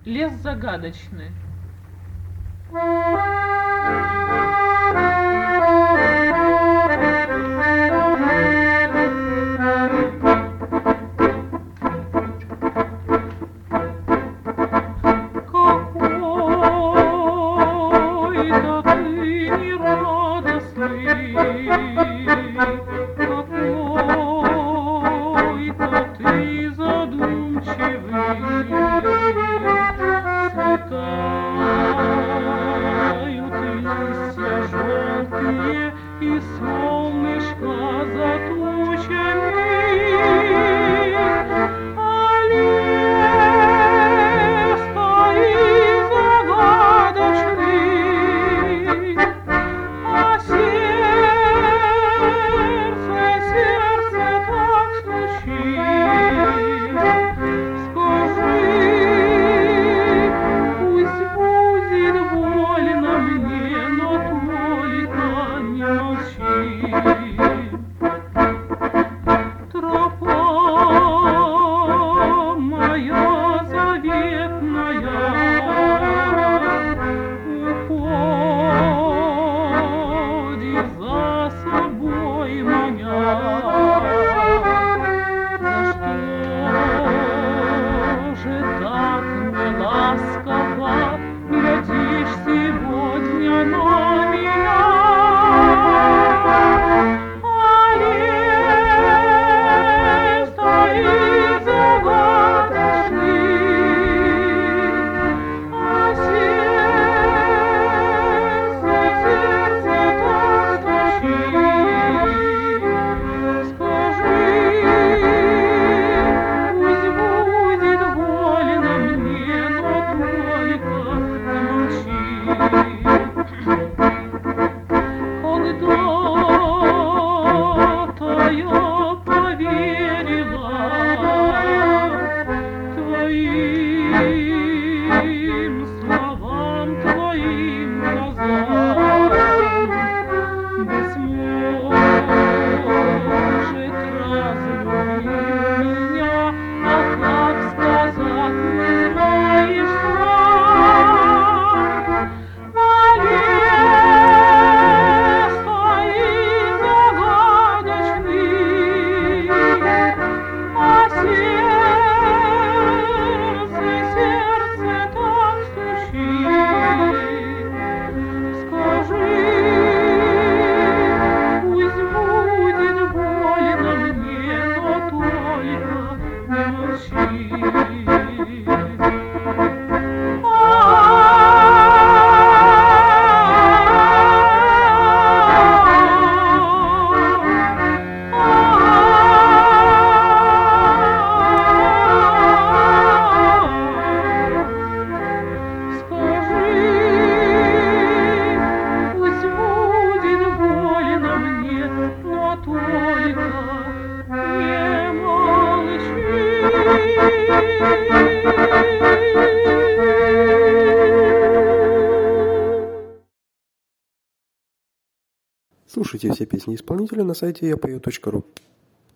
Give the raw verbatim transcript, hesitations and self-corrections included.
Лес загадочный. Какой-то ты нерадостный, какой-то ты задумчивый. Светают листья желтые, и солнышко за тучами, а лес стоит загадочный, а сердце, сердце так стучит. Скажи, пусть будет больно мне, но только не молчи. Тропа моя заветная уходит за собой маня. За что же так неласково глядишь сегодня на меня? А лес стоит загадочный, а сердце, сердце так стучит. Скажи, пусть будет больно мне, но только не молчи. Когда-то я поверила твоим словам, твоим глазам. Быть может, разлюбил меня, а как сказать не знаешь сам. А лес стоит загадочный, а сердце, сердце так стучит. Скажи, пусть будет больно мне, но только не молчи. Слушайте все песни исполнителя на сайте я пою точка ру.